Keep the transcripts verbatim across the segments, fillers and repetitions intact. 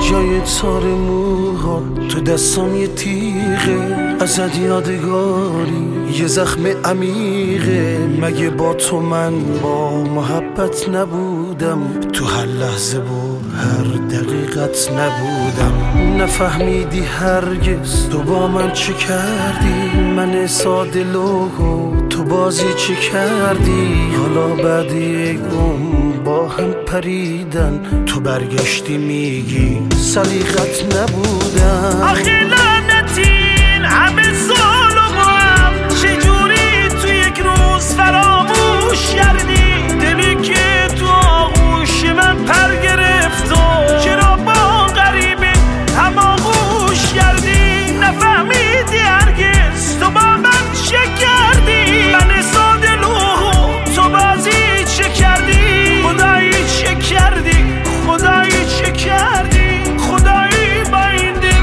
جای تار موها تو دستان یه تیغه، ازت یادگاری یه زخم عمیقه. مگه با تو من با محبت نبودم؟ تو هر لحظه و هر دقیقت نبودم. نفهمیدی هرگز تو با من چه کردی، من ساده لوحو تو بازی چه کردی. حالا بعد یک عمر با هم پریدن تو برگشتی میگی سلیقت نبودم. آخه لعنتین همه ظلمم، چجوری تو یک روز فراموش کردی؟ دلی که تو آغوش من پر گرفت و چرا با غریبه هماغوش کردی؟ نفهمیدی هرگز تو با من چه کردی؟ من ساده لوح تو بازی چه کردی؟ خدایی چه کردی؟ خدایی چه کردی؟ خدایی با این دل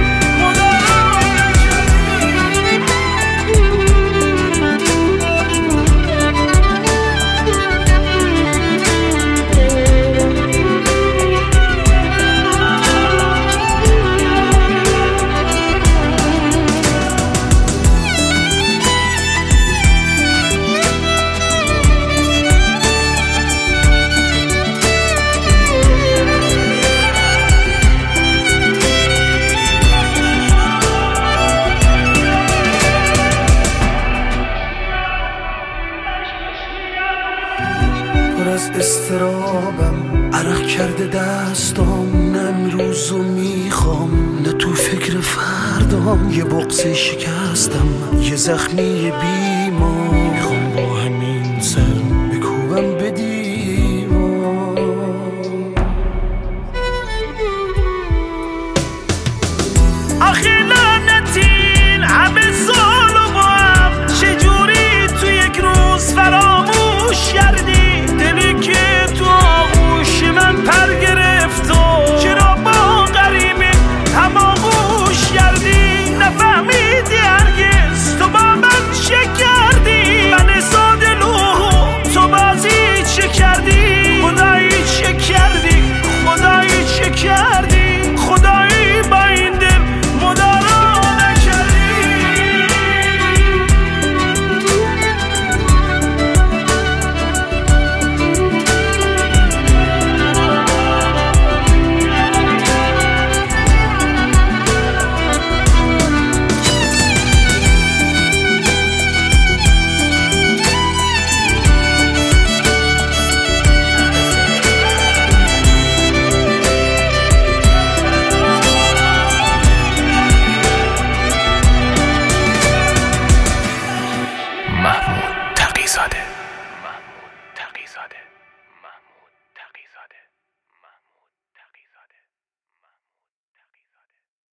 پر از استرابم، عرق کرده دستام. نه امروزو میخوام نه تو فکر فردام. یه بغض شکستم، یه زخمی بیمار